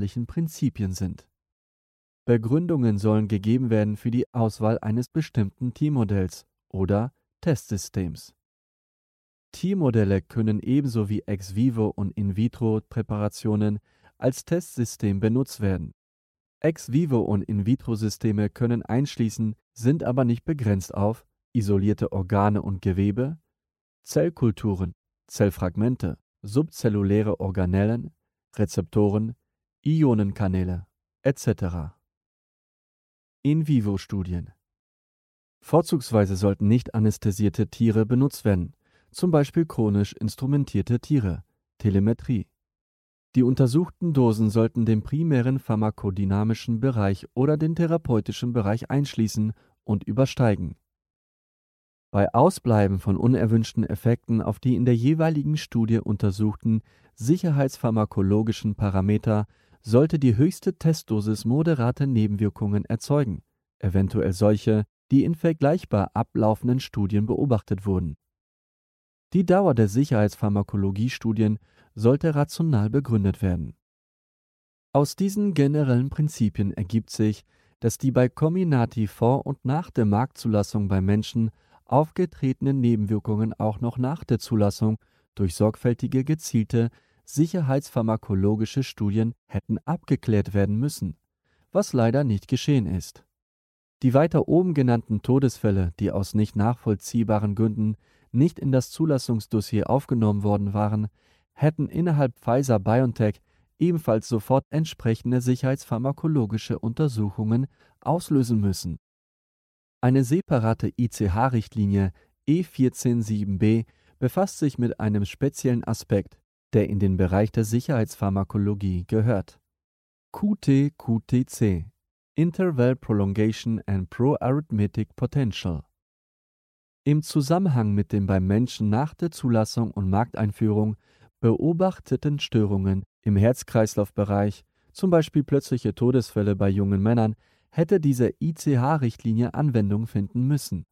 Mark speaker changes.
Speaker 1: wissenschaftlichen Prinzipien sind. Begründungen sollen gegeben werden für die Auswahl eines bestimmten Tiermodells oder Testsystems. Tiermodelle können ebenso wie Ex-vivo- und In-vitro-Präparationen als Testsystem benutzt werden. Ex-vivo- und In-vitro-Systeme können einschließen, sind aber nicht begrenzt auf isolierte Organe und Gewebe, Zellkulturen, Zellfragmente, subzelluläre Organellen, Rezeptoren, Ionenkanäle etc. In-vivo-Studien. Vorzugsweise sollten nicht anästhesierte Tiere benutzt werden, zum Beispiel chronisch instrumentierte Tiere, Telemetrie. Die untersuchten Dosen sollten den primären pharmakodynamischen Bereich oder den therapeutischen Bereich einschließen und übersteigen. Bei Ausbleiben von unerwünschten Effekten auf die in der jeweiligen Studie untersuchten sicherheitspharmakologischen Parameter sollte die höchste Testdosis moderate Nebenwirkungen erzeugen, eventuell solche, die in vergleichbar ablaufenden Studien beobachtet wurden. Die Dauer der Sicherheitspharmakologiestudien sollte rational begründet werden. Aus diesen generellen Prinzipien ergibt sich, dass die bei Comirnaty vor und nach der Marktzulassung bei Menschen aufgetretenen Nebenwirkungen auch noch nach der Zulassung durch sorgfältige, gezielte sicherheitspharmakologische Studien hätten abgeklärt werden müssen, was leider nicht geschehen ist. Die weiter oben genannten Todesfälle, die aus nicht nachvollziehbaren Gründen nicht in das Zulassungsdossier aufgenommen worden waren, hätten innerhalb Pfizer-BioNTech ebenfalls sofort entsprechende sicherheitspharmakologische Untersuchungen auslösen müssen. Eine separate ICH-Richtlinie E147b befasst sich mit einem speziellen Aspekt, der in den Bereich der Sicherheitspharmakologie gehört. QT-QTc Interval Prolongation and Pro-Arrhythmic Potential. Im Zusammenhang mit den beim Menschen nach der Zulassung und Markteinführung beobachteten Störungen im Herz-Kreislauf-Bereich, zum Beispiel plötzliche Todesfälle bei jungen Männern, hätte diese ICH-Richtlinie Anwendung finden müssen.